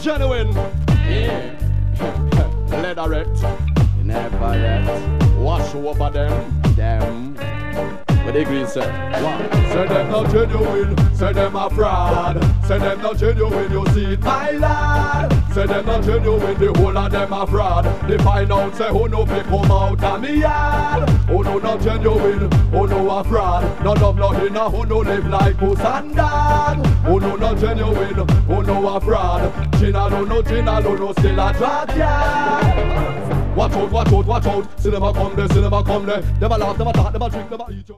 genuine. Yeah. Leatherette. Never yet. Wash over them. What they green say? Say them not genuine, say them a fraud. Say them not genuine, you see it, my lad. Say them not genuine, the whole of them a fraud. They find out, say who no pick come out of me yard. Who no not genuine, who no a fraud. None of nothing, who no live like puss and dog. Who no not genuine, who no a fraud. Gina no still a drag yard. Watch out, see them a come there, Them a laugh, them a talk, them a drink, them a eat you.